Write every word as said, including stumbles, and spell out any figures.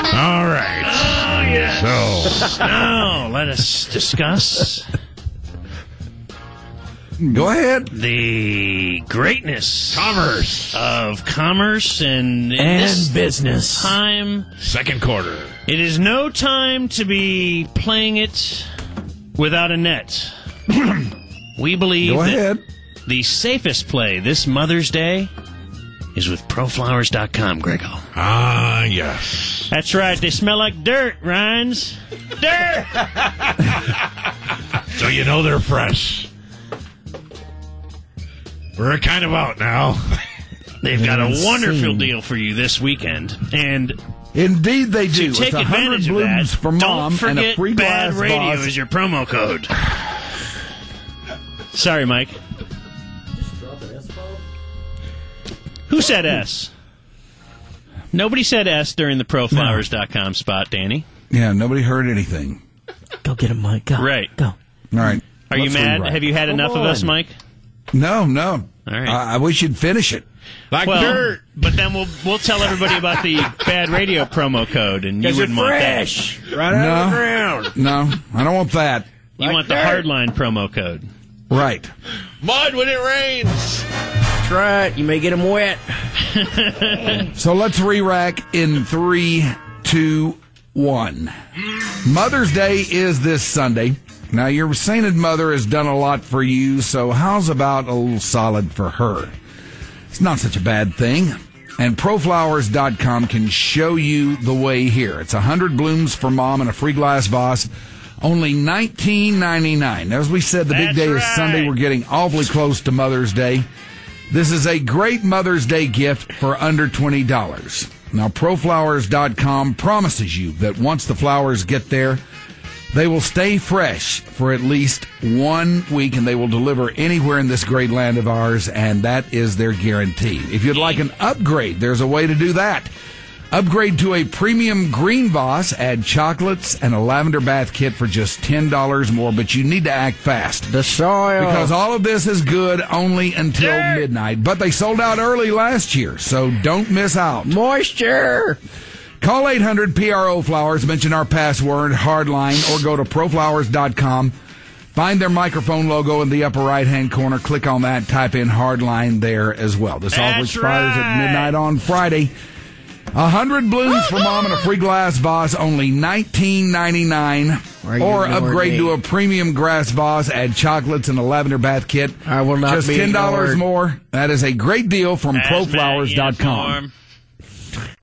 All right. Oh, yes. So, now, let us discuss Go ahead. the greatness commerce. of commerce and, in And this business. time. Second quarter. It is no time to be playing it without a net. We believe Go that ahead. the safest play this Mother's Day is with Pro Flowers dot com, Grego. Ah, yes. That's right. They smell like dirt, Rhines. Dirt! So you know they're fresh. We're kind of out now. They've got a Insane. wonderful deal for you this weekend. And Indeed, they do. to take It's a hundred advantage of blooms that, for mom don't and a forget free Bad glass Radio vase. is your promo code. Sorry, Mike. Who said S? Nobody said S during the Pro Flowers dot com spot, Danny. Yeah, nobody heard anything. Go get him, Mike. Go. Right. Go. All right. Are you Let's mad? rewrite. Have you had Come enough of us, on. Mike? No, no. All right. I, I wish you'd finish it. Like Well, dirt. but then we'll we'll tell everybody about the Bad Radio promo code, and you wouldn't want that. Right No. out of the ground. No, I don't want that. You Like want the dirt. hardline promo code. Right. Mud when it rains. That's right. You may get him wet. So let's re-rack in three, two, one. Mother's Day is this Sunday. Now, your sainted mother has done a lot for you, so how's about a little solid for her? It's not such a bad thing. And Pro Flowers dot com can show you the way here. It's one hundred blooms for mom and a free glass vase. Only nineteen ninety-nine. As we said, the big That's day is right. Sunday. We're getting awfully close to Mother's Day. This is a great Mother's Day gift for under twenty dollars. Now, Pro Flowers dot com promises you that once the flowers get there, they will stay fresh for at least one week, and they will deliver anywhere in this great land of ours, and that is their guarantee. If you'd like an upgrade, there's a way to do that. Upgrade to a premium green vase, add chocolates and a lavender bath kit for just ten dollars more, but you need to act fast. The soil. Because all of this is good only until midnight. But they sold out early last year, so don't miss out. Moisture. Call eight hundred P R O Flowers, mention our password, Hardline, or go to Pro Flowers dot com. Find their microphone logo in the upper right-hand corner. Click on that. Type in Hardline there as well. This offer That's expires right. at midnight on Friday. A hundred blooms for mom and a free glass vase, only nineteen ninety-nine. Are you Or ignoring upgrade me? to a premium grass vase, add chocolates and a lavender bath kit. I will not Just be ten dollars ignored. more. That is a great deal from Pro Hazmat Flowers dot com. uniform.